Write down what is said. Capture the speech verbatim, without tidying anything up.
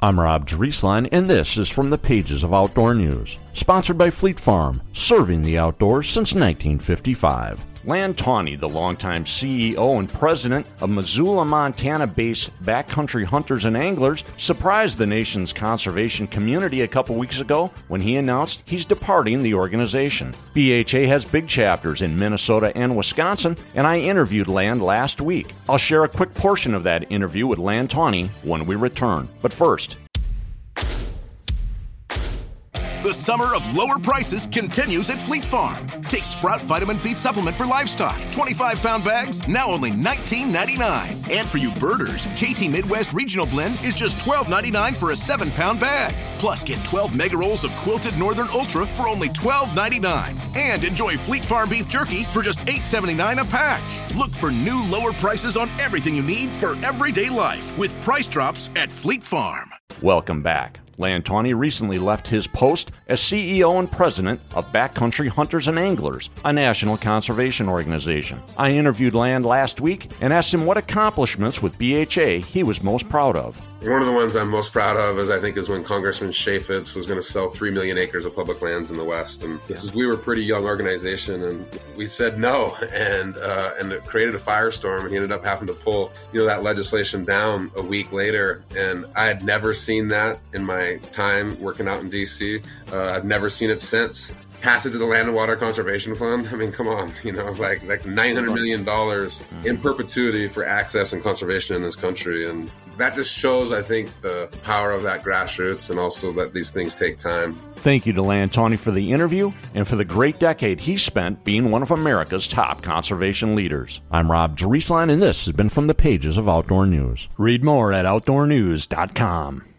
I'm Rob Drieslein, and this is From the Pages of Outdoor News, sponsored by Fleet Farm, serving the outdoors since nineteen fifty-five. Lan Tawney, the longtime C E O and president of Missoula, Montana-based Backcountry Hunters and Anglers, surprised the nation's conservation community a couple weeks ago when he announced he's departing the organization. B H A has big chapters in Minnesota and Wisconsin, and I interviewed Lan last week. I'll share a quick portion of that interview with Lan Tawney when we return. But first, the summer of lower prices continues at Fleet Farm. Take Sprout Vitamin Feed Supplement for livestock. twenty-five pound bags, now only nineteen ninety-nine. And for you birders, K T Midwest Regional Blend is just twelve ninety-nine for a seven pound bag. Plus, get twelve mega rolls of Quilted Northern Ultra for only twelve ninety-nine. And enjoy Fleet Farm Beef Jerky for just eight seventy-nine a pack. Look for new lower prices on everything you need for everyday life with price drops at Fleet Farm. Welcome back. Lan Tawney recently left his post as C E O and president of Backcountry Hunters and Anglers, a national conservation organization. I interviewed Lan last week and asked him what accomplishments with B H A he was most proud of. One of the ones I'm most proud of is I think is when Congressman Chaffetz was going to sell three million acres of public lands in the West. And this is, we were a pretty young organization and we said no, and uh, and it created a firestorm, and he ended up having to pull, you know, that legislation down a week later. And I had never seen that in my time working out in D C. Uh, I've never seen it since. Passage of the Land and Water Conservation Fund. I mean, come on, you know, like like nine hundred million dollars in perpetuity for access and conservation in this country. And that just shows, I think, the power of that grassroots, and also that these things take time. Thank you to Lan Tawney for the interview and for the great decade he spent being one of America's top conservation leaders. I'm Rob Drieslein, and this has been From the Pages of Outdoor News. Read more at outdoor news dot com.